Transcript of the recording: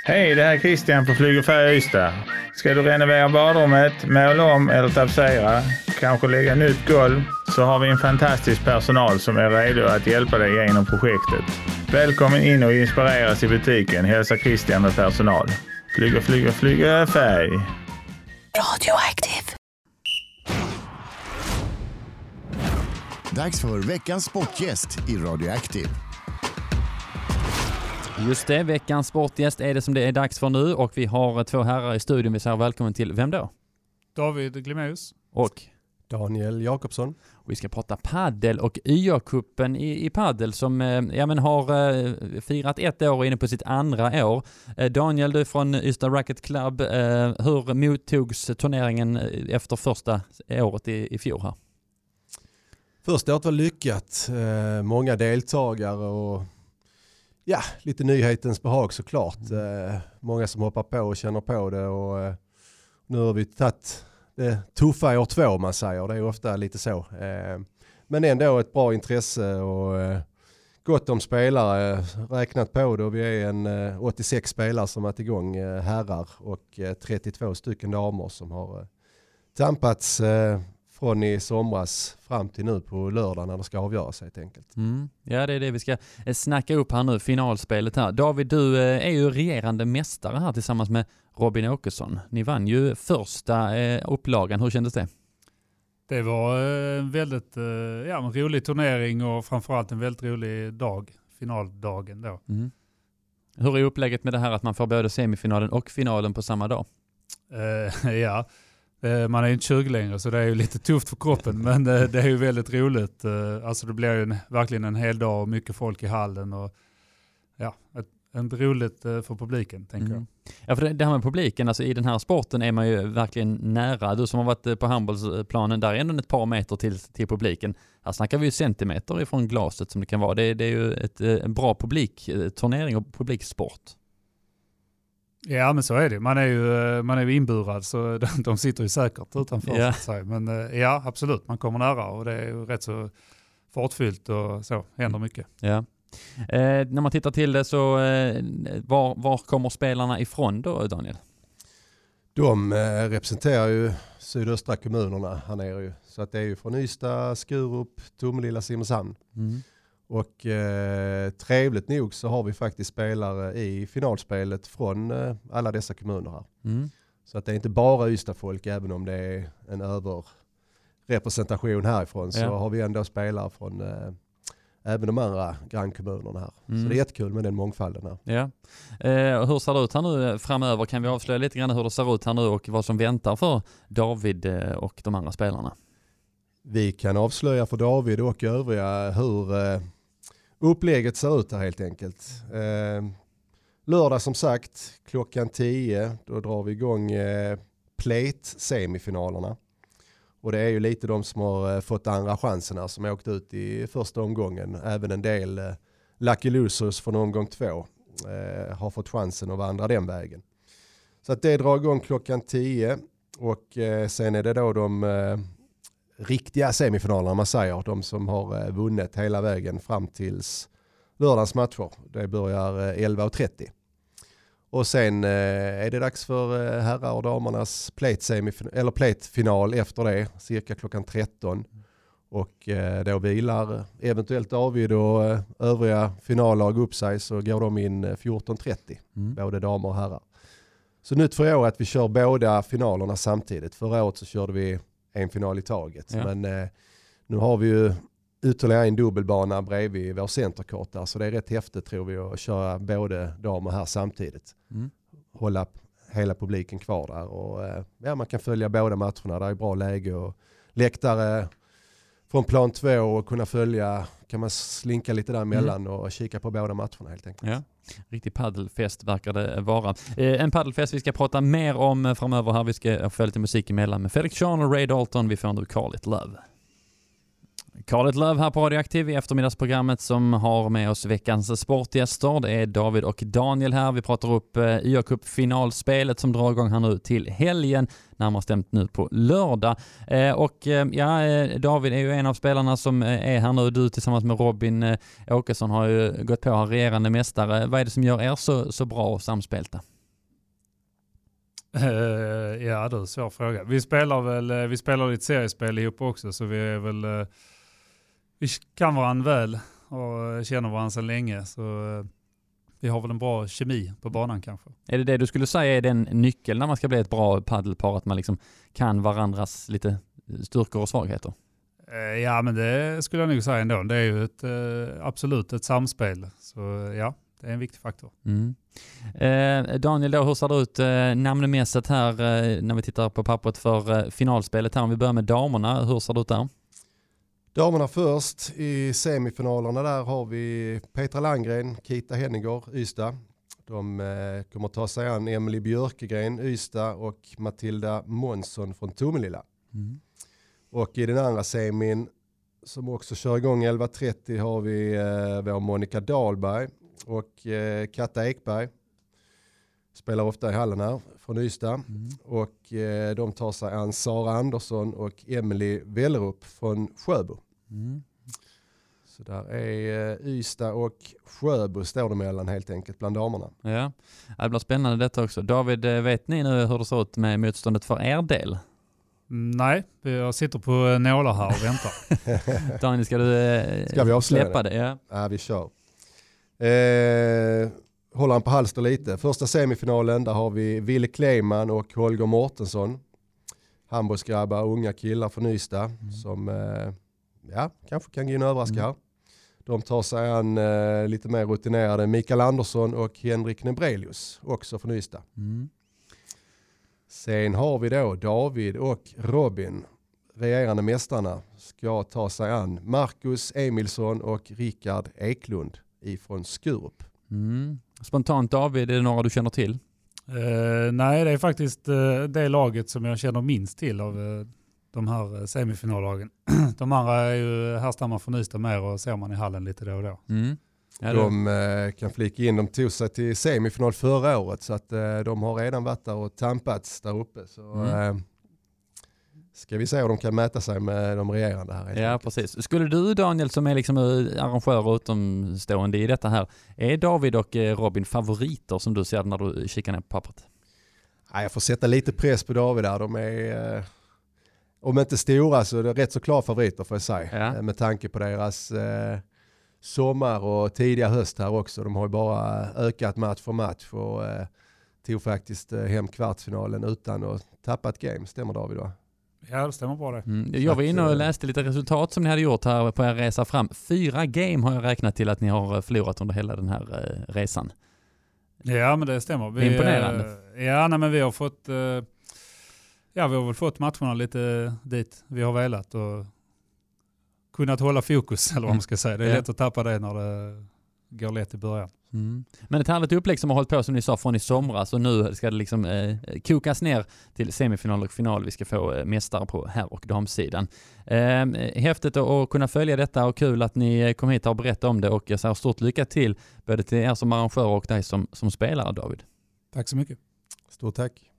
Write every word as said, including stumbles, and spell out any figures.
Hej, det här är Christian på Flyg och Färg Ystad. Ska du renovera badrummet, måla om eller tapetsera, kanske lägga nytt golv, så har vi en fantastisk personal som är redo att hjälpa dig genom projektet. Välkommen in och inspireras i butiken, hälsa Christian med personal. Flyg och flyg och flyg och färg. Radioaktiv. Dags för veckans sportgäst i Radioaktiv. Just det, veckans sportgäst är det som det är dags för nu och vi har två herrar i studion. Vi säger välkommen till, vem då? David Glimeus. Och Daniel Jakobsson. Och vi ska prata paddel och Y A-cupen i, i paddel som ja, men har eh, firat ett år och inne på sitt andra år. Eh, Daniel, du är från Ystad Racket Club. Eh, hur mottogs turneringen efter första året i, i fjol här? Första året var lyckat. Eh, många deltagare och ja, lite nyhetens behag såklart. Eh, många som hoppar på och känner på det. Och, eh, nu har vi tagit det tuffa år två, man säger. Det är ofta lite så. Eh, men ändå ett bra intresse och eh, gott om spelare. Räknat på det och vi är en eh, åttiosex spelare som varit igång, eh, herrar och eh, trettiotvå stycken damer som har eh, tampats eh, från i somras fram till nu på lördag när det ska avgöras helt enkelt. Mm. Ja, det är det vi ska snacka upp här nu, finalspelet här. David, du är ju regerande mästare här tillsammans med Robin Åkesson. Ni vann ju första eh, upplagan. Hur kändes det? Det var en väldigt eh, ja, en rolig turnering och framförallt en väldigt rolig dag, finaldagen då. Mm. Hur är upplägget med det här att man får både semifinalen och finalen på samma dag? Eh, ja, eh, man är ju inte tjugo längre så det är ju lite tufft för kroppen men eh, det är ju väldigt roligt. Eh, alltså det blir ju en, verkligen en hel dag och mycket folk i hallen och ja, ett En roligt för publiken, tänker mm. jag. Ja, för det här med publiken, alltså i den här sporten är man ju verkligen nära. Du som har varit på handbollsplanen, där är ändå ett par meter till, till publiken. Här snackar vi ju centimeter ifrån glaset som det kan vara. Det, det är ju ett, en bra publikturnering och publiksport. Ja, men så är det. Man är ju, man är ju inburad så de, de sitter ju säkert utanför. Ja. Sig. Men ja, absolut. Man kommer nära och det är ju rätt så fartfyllt och så. Händer mycket. Ja. Eh, när man tittar till det så eh, var, var kommer spelarna ifrån då, Daniel? De eh, representerar ju sydöstra kommunerna här nere ju. Så att det är ju från Ystad, Skurup, Tomelilla, Simrishamn. Mm. Och eh, trevligt nog så har vi faktiskt spelare i finalspelet från eh, alla dessa kommuner här. Mm. Så att det är inte bara Ystad-folk, även om det är en överrepresentation härifrån, så ja. har vi ändå spelare från eh, även de andra grannkommunerna här. Mm. Så det är jättekul med den mångfalden här. Ja. Eh, hur ser det ut här nu framöver? Kan vi avslöja lite grann hur det ser ut här nu och vad som väntar för David och de andra spelarna? Vi kan avslöja för David och övriga hur eh, upplägget ser ut här helt enkelt. Eh, lördag som sagt, klockan tio, då drar vi igång eh, plate-semifinalerna. Och det är ju lite de som har fått andra chanserna som har åkt ut i första omgången. Även en del eh, lucky losers från omgång två eh, har fått chansen att vandra den vägen. Så att det drar igång klockan tio och eh, sen är det då de eh, riktiga semifinalerna man säger. De som har eh, vunnit hela vägen fram tills lördagens matcher. Det börjar eh, elva och trettio. Och sen eh, är det dags för eh, herrar och damernas plate-semifin- eller plate-final efter det, cirka klockan tretton. Och eh, då vilar eventuellt David och eh, övriga finallag upp sig, så går de in eh, fjorton trettio, mm. både damer och herrar. Så nytt för år att vi kör båda finalerna samtidigt. Förra året så körde vi en final i taget. Ja. Men eh, nu har vi ju ytterligare en dubbelbana bredvid vår centerkort där. Så det är rätt häftigt tror vi att köra både damer här samtidigt. Mm. Hålla hela publiken kvar där. Och ja, man kan följa båda matcherna. Det är bra läge och läktare från plan två och kunna följa, kan man slinka lite där mellan mm. och kika på båda matcherna helt enkelt. Ja. Riktig paddelfest verkar det vara. Eh, en paddelfest vi ska prata mer om framöver här. Vi ska få lite musik emellan med Felix Sean och Ray Dalton. Vi får nu Call It Love. Call It Love här på Radioaktiv i eftermiddagsprogrammet som har med oss veckans sportgäster. Det är David och Daniel här. Vi pratar upp eh, Y A-cup-finalspelet som drar igång här nu till helgen. Närmare stämt nu på lördag. Eh, och eh, ja, David är ju en av spelarna som är här nu. Du tillsammans med Robin eh, Åkesson har ju gått på här regerande mästare. Vad är det som gör er så, så bra och samspelta? Uh, ja, det är en svår fråga. Vi spelar väl vi spelar lite seriespel ihop också, så vi är väl uh, vi kan varandra väl och känner varandra sedan länge, så uh, vi har väl en bra kemi på banan kanske. Är det det du skulle säga är den nyckeln när man ska bli ett bra paddelpar, att man liksom kan varandras lite styrkor och svagheter? Uh, ja, men det skulle jag nog säga ändå. Det är ju ett, uh, absolut ett samspel, så uh, ja. Det är en viktig faktor. Mm. Eh, Daniel, då, hur ser det ut eh, namnmässigt här eh, när vi tittar på pappret för eh, finalspelet här? Om vi börjar med damerna, hur ser det ut där? Damerna först. I semifinalerna där har vi Petra Landgren, Kita Hennegård, Ystad. De eh, kommer ta sig an Emily Björkegren, Ystad, och Matilda Månsson från Tomelilla. Mm. Och i den andra semin, som också kör igång elva trettio, har vi eh, vår Monica Dahlberg och eh, Katta Ekberg. Spelar ofta i hallen här från Ystad. Mm. Och eh, de tar sig an Sara Andersson och Emily Wellerup från Sjöbo. Mm. Så där är eh, Ystad och Sjöbo står det mellan helt enkelt bland damerna. Ja, det blir spännande detta också. David, vet ni nu hur det ser ut med motståndet för er del? Nej, jag sitter på nålar här och väntar. Daniel, ska du eh, ska vi släppa det? det? Ja. ja, vi kör. Eh, håller han på halster lite. Första semifinalen, där har vi Ville Kleiman och Holger Mårtensson. Hamburgsgrabbar, unga killar från Ystad mm. som eh, ja, kanske kan gå in och överraska. Mm. De tar sig an eh, lite mer rutinerade Mikael Andersson och Henrik Nebrelius, också från Ystad. Mm. Sen har vi då David och Robin, regerande mästarna, ska ta sig an Marcus Emilsson och Rickard Eklund ifrån Skurup. Mm. Spontant, David, är det några du känner till? Uh, nej, det är faktiskt uh, det laget som jag känner minst till av uh, de här uh, semifinallagen. De andra är ju härstammar från Ystad mer och ser man i hallen lite då och då. Mm. Ja, de uh, kan flika in, de tog sig till semifinal förra året, så att uh, de har redan varit där och tampats där uppe. Så mm. uh, ska vi se om de kan mäta sig med de regerande här. Ja, enkelt. Precis. Skulle du, Daniel, som är liksom arrangör och utomstående i detta här, är David och Robin favoriter som du ser när du kikar ner på pappret? Ja, jag får sätta lite press på David där. De är, eh, om inte stora, så är det rätt så klara favoriter för sig. Ja. Med tanke på deras eh, sommar och tidiga höst här också. De har ju bara ökat match för match och eh, tog faktiskt eh, hem kvartsfinalen utan att tappa ett game. Stämmer David då? Ja, det stämmer bara det. Mm. Jag var inne och läste lite resultat som ni hade gjort här på er resa fram. Fyra game har jag räknat till att ni har förlorat under hela den här eh, resan. Ja, men det stämmer. Vi, Imponerande. Eh, ja, nej, men vi har fått eh, ja, vi har väl fått matcherna lite dit vi har velat och kunnat hålla fokus, eller vad man ska säga. Det är ja. lätt att tappa det när det går lätt i början. Mm. Men ett härligt upplägg som har hållit på, som ni sa, från i somras, och nu ska det liksom eh, kokas ner till semifinal och final. Vi ska få eh, mästare på här- och damsidan. Eh, häftigt att kunna följa detta, och kul att ni kom hit och berättade om det, och jag säger stort lycka till både till er som arrangör och dig som, som spelare, David. Tack så mycket. Stort tack.